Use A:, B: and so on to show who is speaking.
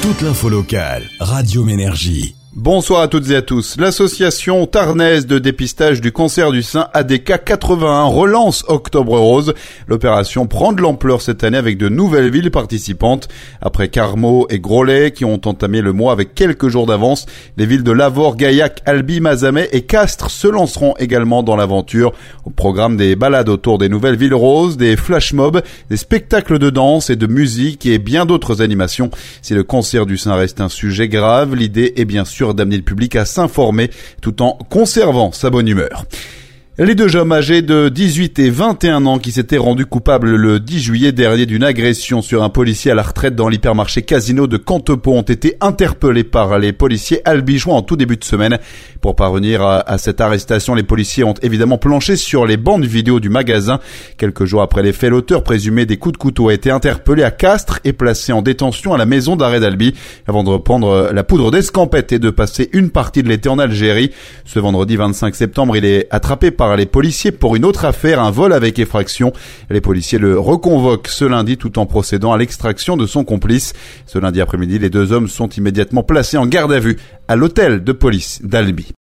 A: Toute l'info locale, Radio Ménergie.
B: Bonsoir à toutes et à tous. L'association tarnaise de dépistage du cancer du sein ADK 81 relance Octobre Rose. L'opération prend de l'ampleur cette année avec de nouvelles villes participantes. Après Carmaux et Groslay qui ont entamé le mois avec quelques jours d'avance, les villes de Lavore, Gaillac, Albi, Mazamet et Castres se lanceront également dans l'aventure. Au programme des balades autour des nouvelles villes roses, des flash mobs, des spectacles de danse et de musique et bien d'autres animations. Si le cancer du sein reste un sujet grave, l'idée est bien sûr d'amener le public à s'informer tout en conservant sa bonne humeur. Les deux hommes âgés de 18 et 21 ans qui s'étaient rendus coupables le 10 juillet dernier d'une agression sur un policier à la retraite dans l'hypermarché Casino de Cantepont ont été interpellés par les policiers albigeois en tout début de semaine. Pour parvenir à cette arrestation, les policiers ont évidemment planché sur les bandes vidéo du magasin. Quelques jours après les faits, l'auteur présumé des coups de couteau a été interpellé à Castres et placé en détention à la maison d'arrêt d'Albi avant de reprendre la poudre d'escampette et de passer une partie de l'été en Algérie. Ce vendredi 25 septembre, il est attrapé par les policiers pour une autre affaire, un vol avec effraction. Les policiers le reconvoquent ce lundi tout en procédant à l'extraction de son complice. Ce lundi après-midi, les deux hommes sont immédiatement placés en garde à vue à l'hôtel de police d'Albi.